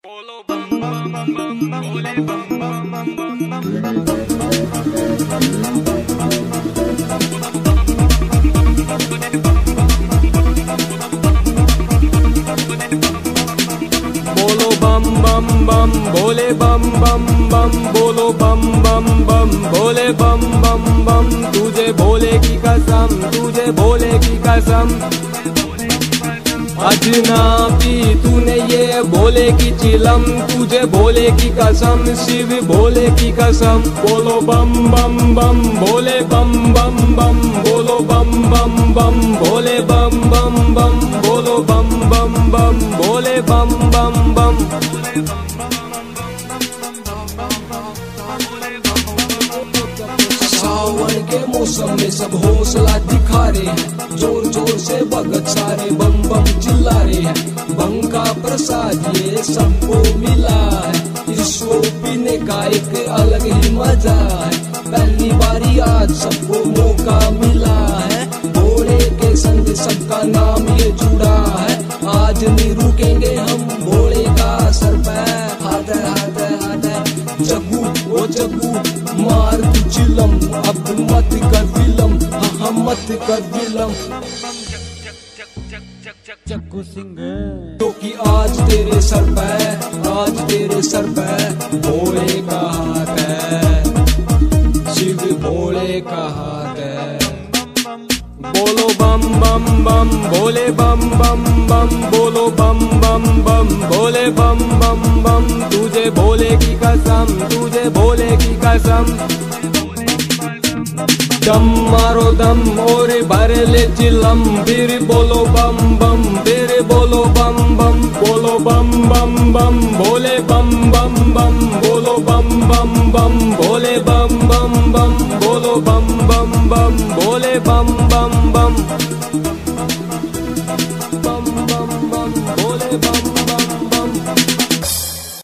बोलो बम बम बम बोले बम बम बम बोलो बम बम बम बोले बम बम बम बोलो बम बम बम बोले बम बम बम तुझे भोले की कसम, तुझे भोले की कसम। अजनबी तूने ये भोले की चिलम, तुझे भोले की कसम, शिव भोले की कसम। बोलो बम बम बम बोले बम बम बम बोलो बम बम बम बोले बम बम बम बोलो बम बम बम बोले बम बम बम। सावन के मौसम में सब हौसला दिखा रहे हैं, जोर जोर से भगत सारे बम बम चिल्ला रहे हैं। भंग का प्रसाद ये सबको मिला है, इसको पीने का एक अलग ही मजा है। पहली बारी आज सबको मौका मिला है, भोले के संग सबका नाम ये जुड़ा है। आज नहीं रुकेंगे हम भोले का सर पे, हाथ हाथ हाथ जग्गू ओ जग्गू मार तू चिलम, अब मत कर फिल्म, हाँ मत कर फिल्म। चक्कू सिंह क्योंकि आज तेरे सर पे, आज तेरे सर पे भोले का हाथ है, शिव भोले का हाथ है। बोलो बम बम बम बोले बम बम बम बोलो बम बम बम बोले बम बम बम तुझे भोले की कसम, तुझे भोले की कसम। दम मारो दम और भर ले चिलम, फिर बोलो बम बम, फिर बोलो बम बम। बोलो बम बम बम बोले बम बम बम बोलो बम बम बम बोले बम बम बम बोलो बम बम बम बोले बम बम बम बम बम बम बोले बम।